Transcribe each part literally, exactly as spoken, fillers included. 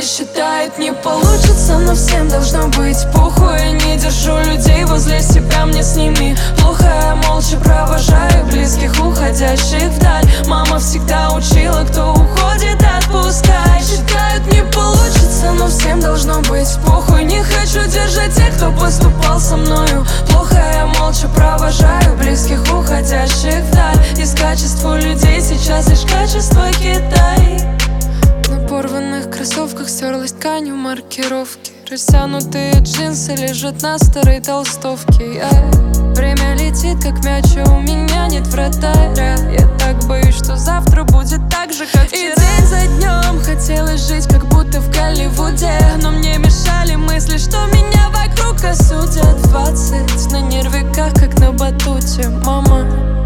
считает, не получится, но всем должно быть похуй. Я не держу людей возле себя, мне с ними плохо. Я молча провожаю близких, уходящих вдаль. Мама всегда учила, кто уходит, отпускай. Считают, не получится, но всем должно быть похуй. Не хочу держать тех, кто поступал со мною плохо. Я молча провожаю близких, уходящих вдаль. Из качества людей сейчас лишь качество Китай. На порванных кроссовках стерлась тканью маркировки. Растянутые джинсы лежат на старой толстовке. Я... Время летит, как мяч, а у меня нет вратаря. Я так боюсь, что завтра будет так же, как вчера. И день за днем хотелось жить, как будто в Голливуде. Но мне мешали мысли, что меня вокруг осудят. Двадцать на нервиках, как на батуте. Мама,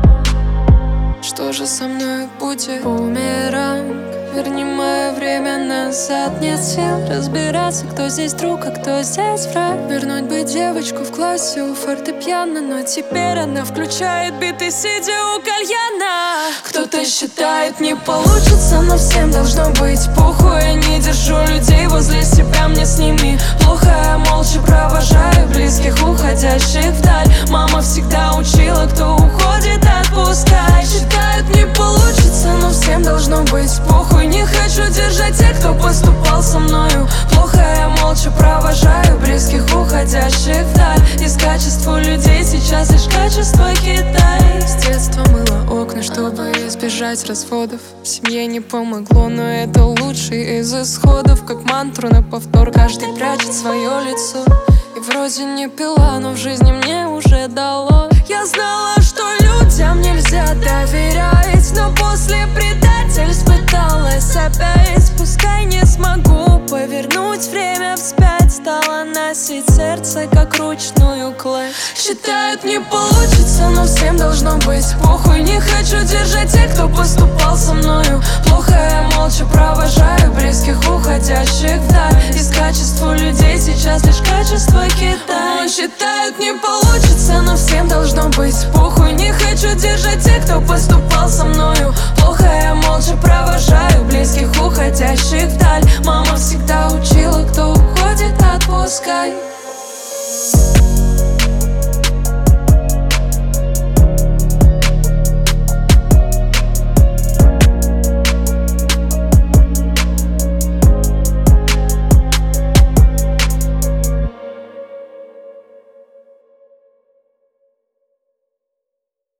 что же со мной будет? Бумеранг, верни мое время назад. Нет сил разбираться, кто здесь друг, а кто здесь враг. Вернуть бы девочку в классе у фортепиано, но теперь она включает биты, сидя у кальяна. Кто-то считает, не получится, но всем должно быть похуй. Я не держу людей возле себя, мне с ними плохо. Я молча провожаю близких, уходящих вдаль. Мама всегда учила, кто уходит, отпускай. Считают, не получится, но всем должно быть похуй. Не хочу держать тех, кто поступал со мною плохо. Я молча провожаю близких, уходящих вдаль. Из качества людей сейчас лишь качество Китай. С детства мыла окна, чтобы избежать разводов. Семье не помогло, но это лучший из исходов. Как мантру на повтор каждый прячет свое лицо. И вроде не пила, но в жизни мне уже дало. Я знала, что людям нельзя доверять, но после предательств пыталась опять. Пускай не смогу повернуть время вспять, стала носить сердце, как ручную кладь. Считают, не получится, но всем должно быть похуй. Не хочу держать тех, кто поступал со мною плохо. Я молча провожаю близких, уходящих вдаль. Из качества людей сейчас лишь качество Китай. Считают, не получится, но всем должно быть похуй. Не хочу держать тех, кто поступал со мною плохо. Я молча провожаю близких, уходящих вдаль. Мама всегда учила, кто уходит, отпускай.